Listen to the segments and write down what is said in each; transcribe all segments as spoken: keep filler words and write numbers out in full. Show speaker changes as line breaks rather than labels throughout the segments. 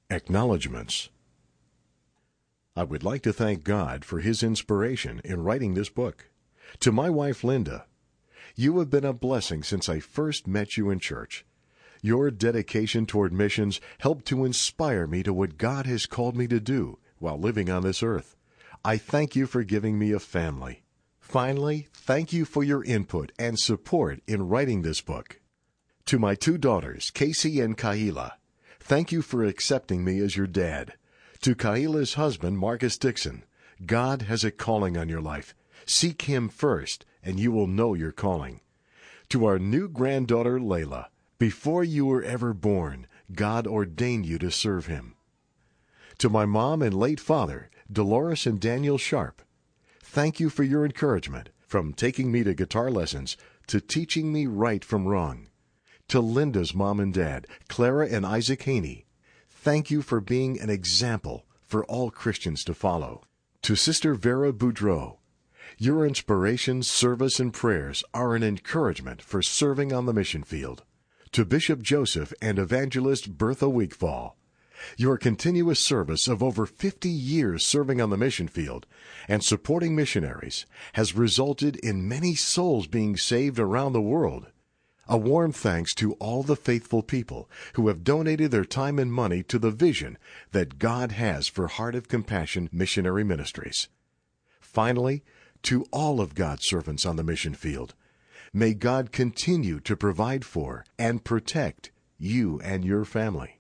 Acknowledgements. I would like to thank God for His inspiration in writing this book. To my wife, Linda, you have been a blessing since I first met you in church. Your dedication toward missions helped to inspire me to what God has called me to do while living on this earth. I thank you for giving me a family. Finally, thank you for your input and support in writing this book. To my two daughters, Casey and Kaila, thank you for accepting me as your dad. To Kaila's husband, Marcus Dixon, God has a calling on your life. Seek Him first, and you will know your calling. To our new granddaughter, Layla, before you were ever born, God ordained you to serve Him. To my mom and late father, Dolores and Daniel Sharp, thank you for your encouragement, from taking me to guitar lessons to teaching me right from wrong. To Linda's mom and dad, Clara and Isaac Haney, thank you for being an example for all Christians to follow. To Sister Vera Boudreau, your inspiration, service, and prayers are an encouragement for serving on the mission field. To Bishop Joseph and Evangelist Bertha Wigfall, your continuous service of over fifty years serving on the mission field and supporting missionaries has resulted in many souls being saved around the world. A warm thanks to all the faithful people who have donated their time and money to the vision that God has for Heart of Compassion Missionary Ministries. Finally, to all of God's servants on the mission field, may God continue to provide for and protect you and your family.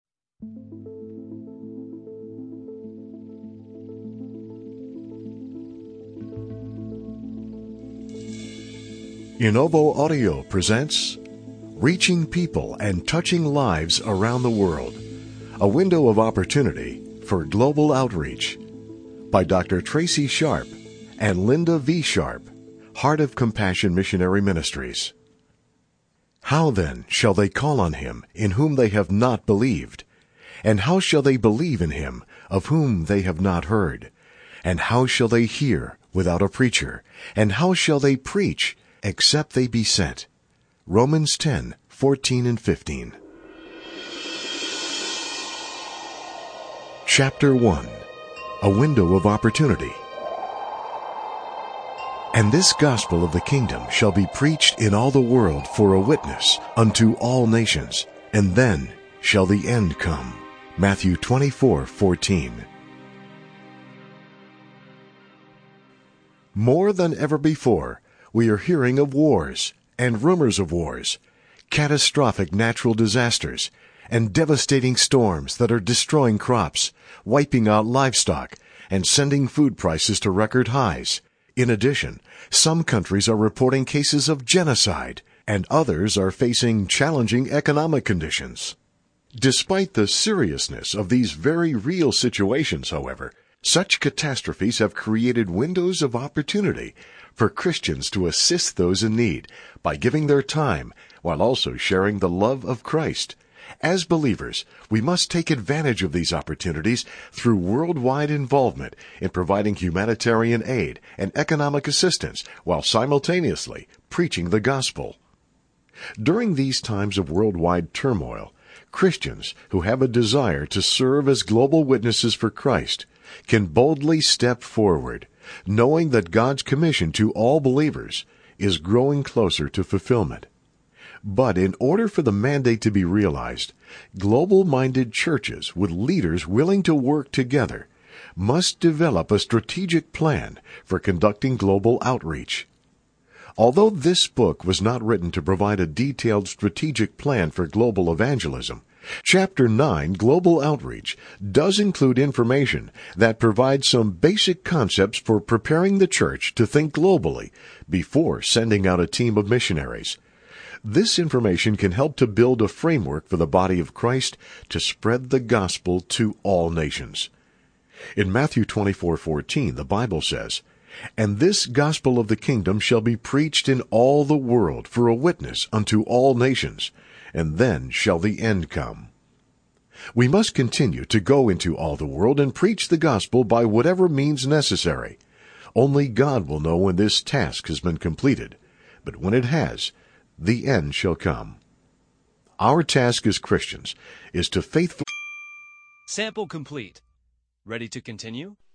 Inovo Audio presents Reaching People and Touching Lives Around the World, a window of opportunity for global outreach, by Doctor Tracy Sharp and Linda V. Sharp, Heart of Compassion Missionary Ministries. How then shall they call on Him in whom they have not believed? And how shall they believe in Him of whom they have not heard? And how shall they hear without a preacher? And how shall they preach except they be sent? Romans ten, fourteen and fifteen. Chapter one. A Window of Opportunity. And this gospel of the kingdom shall be preached in all the world for a witness unto all nations, and then shall the end come. Matthew twenty-four, fourteen. More than ever before, we are hearing of wars and rumors of wars, catastrophic natural disasters, and devastating storms that are destroying crops, wiping out livestock, and sending food prices to record highs. In addition, some countries are reporting cases of genocide, and others are facing challenging economic conditions. Despite the seriousness of these very real situations, however, such catastrophes have created windows of opportunity for Christians to assist those in need by giving their time while also sharing the love of Christ. As believers, we must take advantage of these opportunities through worldwide involvement in providing humanitarian aid and economic assistance while simultaneously preaching the gospel. During these times of worldwide turmoil, Christians who have a desire to serve as global witnesses for Christ can boldly step forward, knowing that God's commission to all believers is growing closer to fulfillment. But in order for the mandate to be realized, global-minded churches with leaders willing to work together must develop a strategic plan for conducting global outreach. Although this book was not written to provide a detailed strategic plan for global evangelism, Chapter nine, Global Outreach, does include information that provides some basic concepts for preparing the church to think globally before sending out a team of missionaries. This information can help to build a framework for the body of Christ to spread the gospel to all nations. In Matthew twenty-four, fourteen, the Bible says, "And this gospel of the kingdom shall be preached in all the world for a witness unto all nations, and then shall the end come." We must continue to go into all the world and preach the gospel by whatever means necessary. Only God will know when this task has been completed, but when it has, the end shall come. Our task as Christians is to faithfully
Sample complete. Ready to continue?